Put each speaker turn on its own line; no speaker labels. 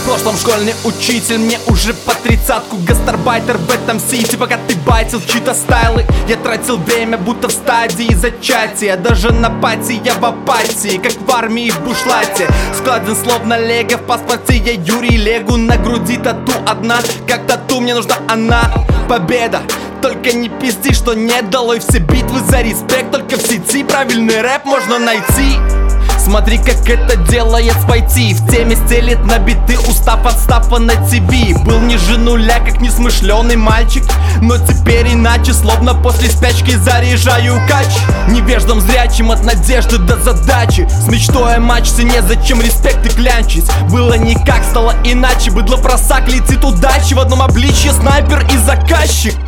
прошлом школьный учитель, мне уже по 30-ку. Гастарбайтер в этом сити, пока ты байтил чьи-то стайлы. Я тратил время, будто в стадии зачатия. Даже на пати я в апатии, как в армии в бушлате. Складен словно лего, в паспорте я Юрий Легу. На груди тату одна, как тату мне нужна она. Победа, только не пизди, что не долой все битвы за респект. Только в сети правильный рэп можно найти. Смотри, как это делает Спайти. В теме стелит на биты, устав от стафа на ТВ. Был ниже нуля, как несмышленый мальчик, но теперь иначе, словно после спячки заряжаю кач. Невеждам зрячим от надежды до задачи. С мечтой о матче незачем респект и клянчить. Было никак, стало иначе. Быдло просак летит удачи. В одном обличье снайпер и заказчик.